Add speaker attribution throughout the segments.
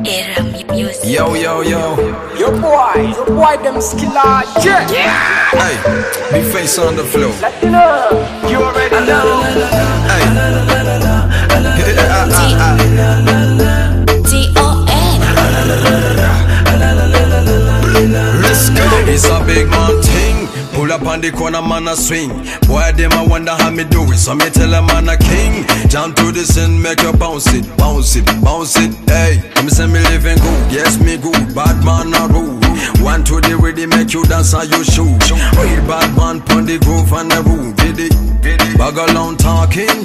Speaker 1: Era music.
Speaker 2: Yo, yo, yo.
Speaker 3: Your boy, them skiller, yeah.
Speaker 2: Hey, big face on the floor.
Speaker 3: Latino, you already know.
Speaker 2: Hey.
Speaker 1: T-O-N.
Speaker 2: Let's go. It's a big man thing. Pull up on the corner, man, a swing. Boy, them I wonder how me do it. So me tell a man a king. Jump to the scene, make you bounce it, bounce it, bounce it. Hey, me say me living good, yes me good. Bad man a rude. One to the ready, make you dance on your shoe. Real bad man pon the groove and the roof. Did it, bag along talking.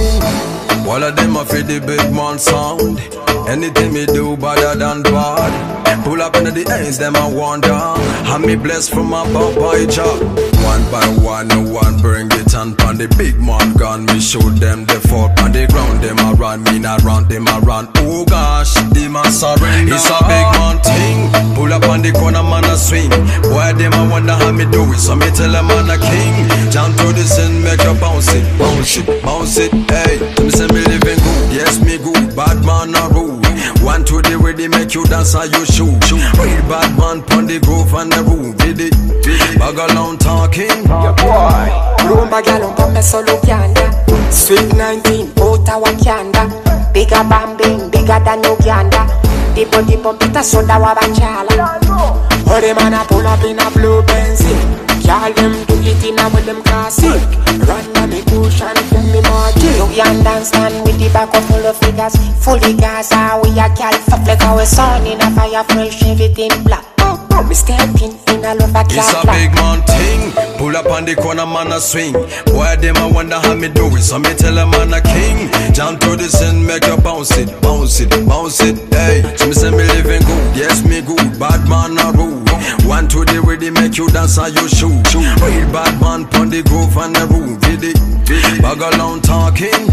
Speaker 2: All of them a feel the big man sound. Anything me do better than bad. Pull up into the ends, them I wonder. How me blessed from my Popeye job. One by one, no one bring it on. Pon the big man gun, me show them the fall. On the ground, them a run, me not run, them a run. Oh gosh, them a surrender. It's a big man thing. Pull up on the corner, man a swing. Boy, them a wonder how me do it. So me tell a man a king. Jump to the scene, make you bounce it, bounce it, bounce it. Hey, me say me living good, yes me good. Bad man a rude. One to the ready, make you dance on your shoe. Real bad man pon the groove and the roof. Did it, bag along talking.
Speaker 3: Your boy, rumba gal on pump solo yanda. Sweet 19, Ottawa Canada. Bigger bambing, bigger than Uganda. The body pump it a soda wabachala. All them man a pull up in a blue Benzine. Y'all them do it in a with them classic. Run on the cushion, tell me more. Uganda stand with the back of full of figures. Fully Gaza, we a gal for fleck our sun in a fire fresh, everything black. Me stepping in a love a
Speaker 2: It's a big man thing. Pull up on the corner, man a swing. Boy, them I wonder how me do it. So me tell a man a king. Jump to the scene, make you bounce it, bounce it, bounce it. Hey, so me say me living good, yes me good. Bad man a rude. One to the ready, make you dance on your shoe. Real bad man pon the groove and the roof. Did it, bag along talking.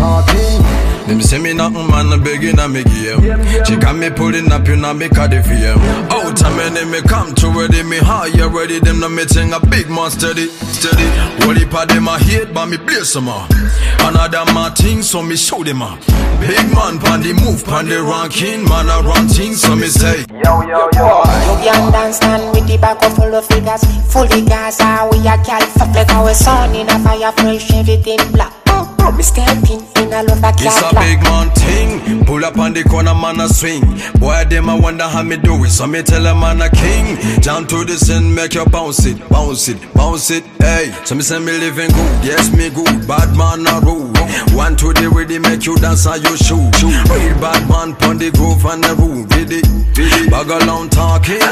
Speaker 2: Them say me nothing, man, a begin a me game. She got me pulling up, you know me cut the fame. Out a minute, me come to ready, me high ready. Them no me ting a big man steady, steady. What if I them a hate, but me play some more. Another man thing, so me show them up. Big man pon the move, pon the ranking. Man a run things, so me say
Speaker 3: yo, yo, yo.
Speaker 4: Uganda stand with the back of full of figures. Fully Gaza, we a gal for fleck our sun in a fire fresh, everything black. Me stepping in a love a cat.
Speaker 2: It's a big man thing. Pull up on the corner, man a swing. Boy, them I wonder how me do it. So me tell a man a king. Jump to the scene, make you bounce it, bounce it, bounce it. Hey, so me say me living good, yes me good. Bad man a rude. One to the ready, make you dance on your shoe. Real bad man pon the groove and the roof. Did it, bag along talking.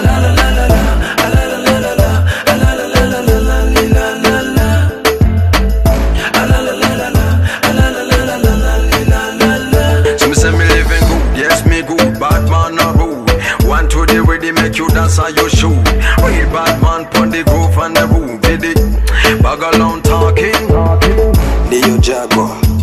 Speaker 2: To the ready, make you dance on your shoe. Real bad man pon the groove and the roof. Did it, bag along talking.
Speaker 5: Neo Jaguar.